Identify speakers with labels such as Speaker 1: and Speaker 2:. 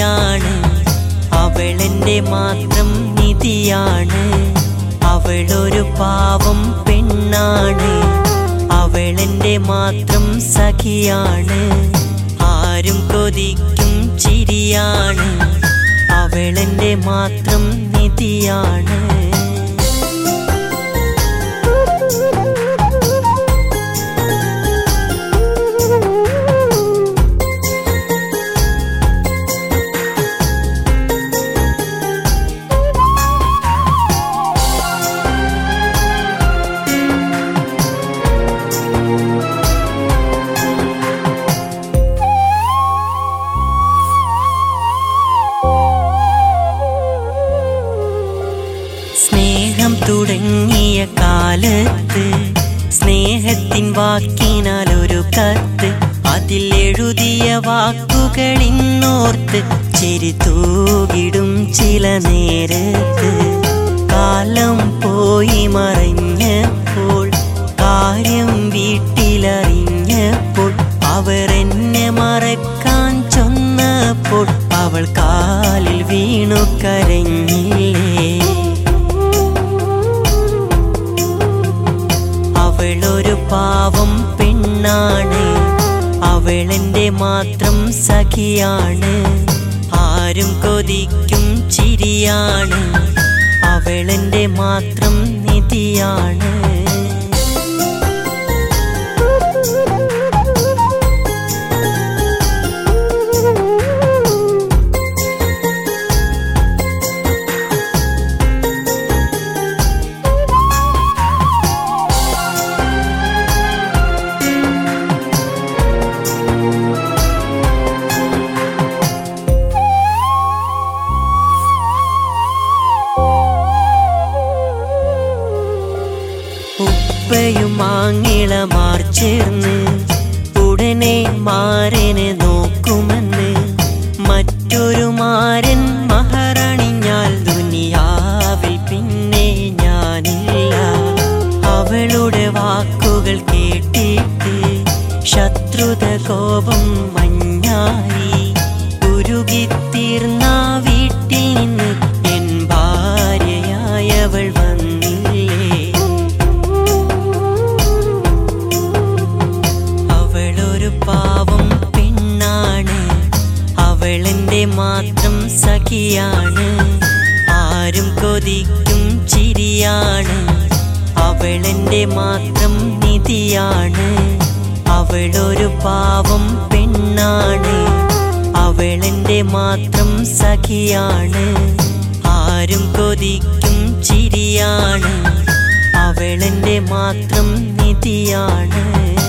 Speaker 1: സഖിയാണ്, അവളെന്റെ മാത്രം നിധിയാണ്. അവളൊരു പാവം പെണ്ണാണ്, അവളെന്റെ മാത്രം സഖിയാണ്. ആരും കൊതിക്കും ചിരിയാണ്, അവളെന്റെ മാത്രം നിധിയാണ്. സ്നേഹം തുടങ്ങിയ കാലത്ത് സ്നേഹത്തിൻ വാക്കിനാൽ ഒരു കത്ത്, അതിലെഴുതിയ വാക്കുകൾ ഇന്നോർത്ത് ചിരി തൂകിടും ചില നേരത്ത്. കാലം പോയി മറഞ്ഞപ്പോൾ, കാര്യം വീട്ടിലറിഞ്ഞപ്പോൾ, അവർ എന്നെ മറക്കാൻ ചൊന്നപ്പോൾ അവൾ കാലിൽ വീണു കരഞ്ഞില്ലേ. അവളൊരു പാവം പെണ്ണാണ്, അവളെന്റെ മാത്രം സഖിയാണ്. ആരും കൊതിക്കും ചിരിയാണ്, അവളെന്റെ മാത്രം നിധിയാണ്. ഉപ്പയും ആങ്ങിളമാർ ചേർന്ന് ഉടനെ മാരനെ നോക്കുമെന്ന്, മറ്റൊരു മാരൻ മഹറണിഞ്ഞാൽ ദുനിയാവിൽ പിന്നെ ഞാനില്ല. അവളുടെ വാക്കുകൾ കേട്ടിട്ട് ശത്രുത കോപം മഞ്ഞായി, ഉരുകിത്തീർന്ന വീട്ടിൽ നിന്ന് എൻ ഭാര്യയായവൾ വന്നില്ലേ. പാവം പെണ്ണാണ്, അവളെന്റെ മാത്രം സഖിയാണ്. ആരും കൊതിക്കും ചിരിയാണ്, അവളെന്റെ മാത്രം നിധിയാണ്. അവളൊരു പാവം പെണ്ണാണ്, അവളെന്റെ മാത്രം സഖിയാണ്. ആരും കൊതിക്കും ചിരിയാണ്, അവളെന്റെ മാത്രം നിധിയാണ്.